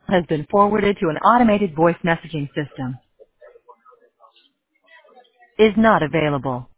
has been forwarded to an automated voice messaging system. Is not available.